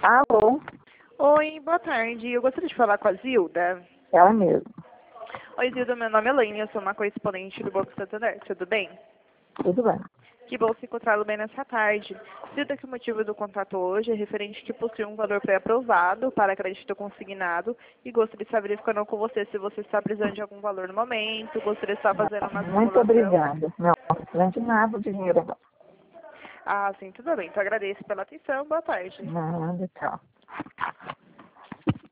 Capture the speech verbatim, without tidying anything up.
Alô? Oi, boa tarde. Eu gostaria de falar com a Zilda. Ela mesmo. Oi, Zilda, meu nome é Elaine, eu sou uma correspondente do Banco Santander. Tudo bem? Tudo bem. Que bom se encontrá-lo bem nessa tarde. Zilda, que o motivo do contato hoje é referente que possui um valor pré-aprovado para crédito consignado e gostaria de saber, verificando com você, se você está precisando de algum valor no momento, gostaria de estar fazendo uma Muito simulação. obrigada. Não, não precisa de nada, o dinheiro não. Ah, sim, tudo bem. Então agradeço pela atenção. Boa tarde. Nada, tchau.